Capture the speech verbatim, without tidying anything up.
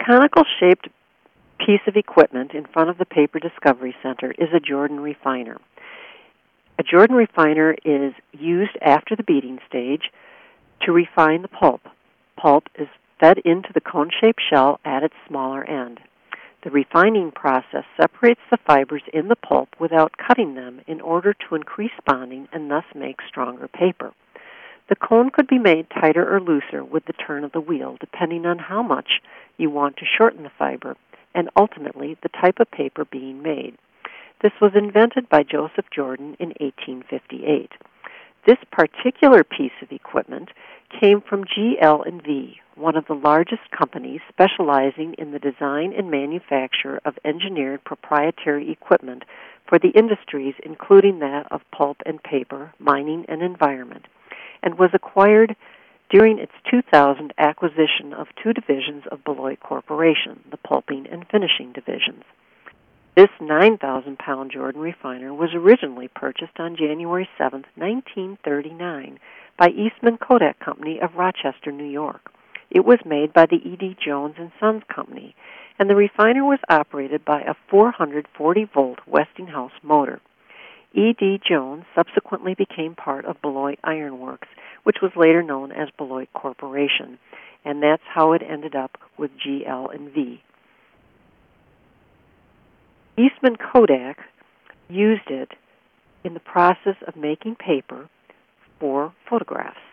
conical-shaped piece of equipment in front of the Paper Discovery Center is a Jordan refiner. A Jordan refiner is used after the beating stage to refine the pulp. Pulp is fed into the cone-shaped shell at its smaller end. The refining process separates the fibers in the pulp without cutting them in order to increase bonding and thus make stronger paper. The cone could be made tighter or looser with the turn of the wheel, depending on how much you want to shorten the fiber and ultimately the type of paper being made. This was invented by Joseph Jordan in eighteen fifty-eight. This particular piece of equipment came from G L and V, one of the largest companies specializing in the design and manufacture of engineered proprietary equipment for the industries including that of pulp and paper, mining, and environment, and was acquired during its two thousand acquisition of two divisions of Beloit Corporation, the pulping and finishing divisions. This nine thousand pound Jordan refiner was originally purchased on January seventh, nineteen thirty-nine, by Eastman Kodak Company of Rochester, New York. It was made by the E D. Jones and Sons Company, and the refiner was operated by a four hundred forty volt Westinghouse motor. E D. Jones subsequently became part of Beloit Iron Works, which was later known as Beloit Corporation, and that's how it ended up with G L and V. Eastman Kodak used it in the process of making paper for photographs.